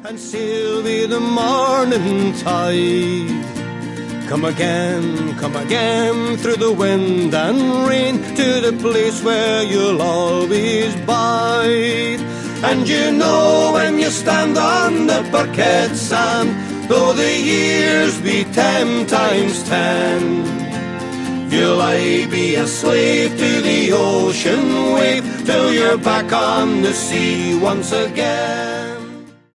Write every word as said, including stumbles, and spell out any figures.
and sail with the morning tide. Come again, come again, through the wind and rain, to the place where you'll always bide. And you know when you stand on the parquet sand, though the years be ten times ten, you'll aye be a slave to the ocean wave, till you're back on the sea once again.